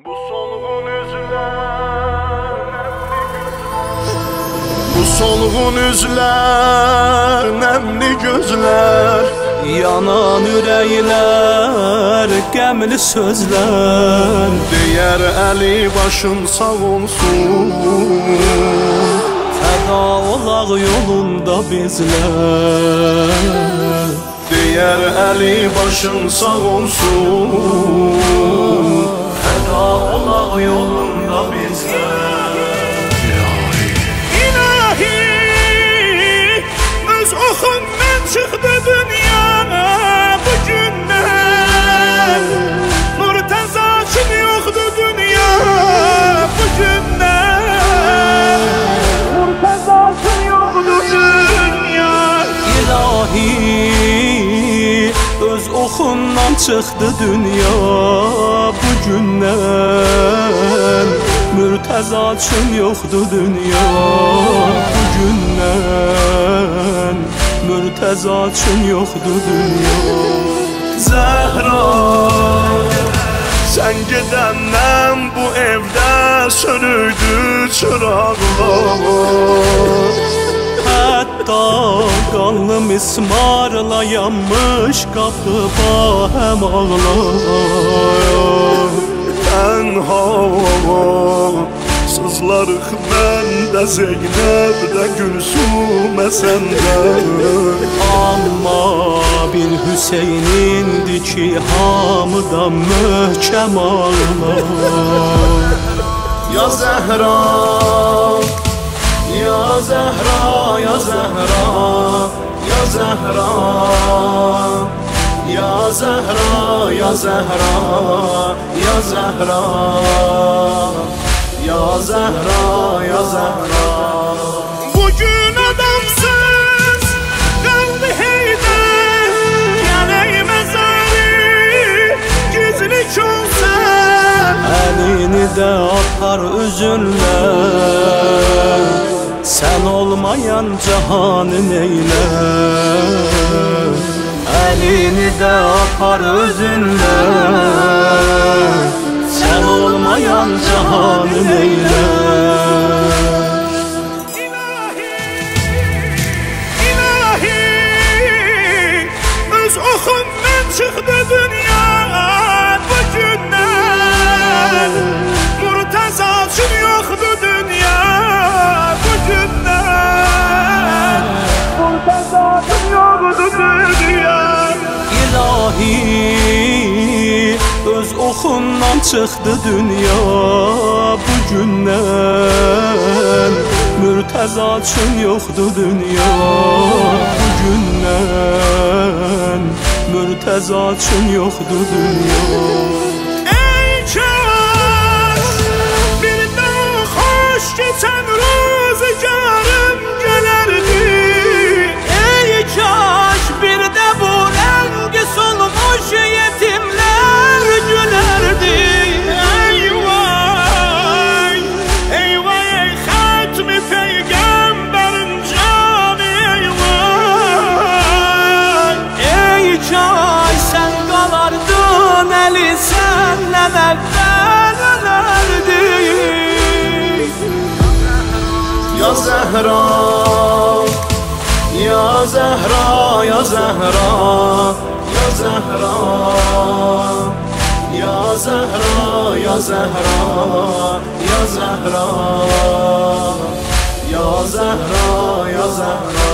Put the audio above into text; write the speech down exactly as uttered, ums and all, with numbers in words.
Bu solğun üzlər Bu solğun üzlər Nəmli gözlər Yanan ürəklər, qəmli sözlər Deyər əli başın sağ olsun Fəda olaq yolunda bizlər Deyər əli başın sağ olsun Fəda olaq yolunda bizlər İlahi, öz oxundan çıxdı dünyana bu gündən Murtəzaçın yoxdur dünya bu gündən Murtəzaçın yoxdur dünya İlahi, öz oxundan çıxdı dünya bu gündən Murtəzaçın yoxdur dünya bu gündən Murtəzaçın yoxdur dünya Zəhra, sən gedəndən bu evdə sönüydü çıraqlar Hətta qanlı mismarla yanmış qapı bahəm ağlar Tənha sızlarıq məndə Zeynəbdə Gülsümə səndə Amma bir Hüseynindir ki hamıdan möhkəm ağlar Ya Zəhra, ya Zəhra, ya Zəhra, ya Zəhra Ya Zəhra, ya Zəhra, ya Zəhra Ya Zəhra, ya Zəhra Bugün adamsız qaldı Heydər Gələk məzarı gizli olsan Əlini də apar üzünlə Sən olmayan cahanı neylə Əlini də apar özünlə Sən olmayan cahanı neylə İlahi, ilahi Öz oxundan çıxdı dünya bu gündən Murtəzaçın yoxdur dünya bu gündən Murtəzaçın yoxdur dünya İlahi, öz oxundan çıxdı dünya bu gündən Murtəzaçın yoxdur dünya bu gündən Murtəzaçın yoxdur dünya Ey kaş, bir də xoş keçən rüzgarım gələrdi Ey kaş, bir də bu rəngi solmuş yetimlər gülərdi Eyvay, eyvay ey xətmi peyğəmbərin canı eyvay Ey kaş, sən qalardın əli səndən əvvəl ölərdi Ya Zəhra, ya Zəhra, ya Zəhra, ya Zəhra Ya Zəhra, ya Zəhra, ya Zəhra Ya Zəhra, ya Zəhra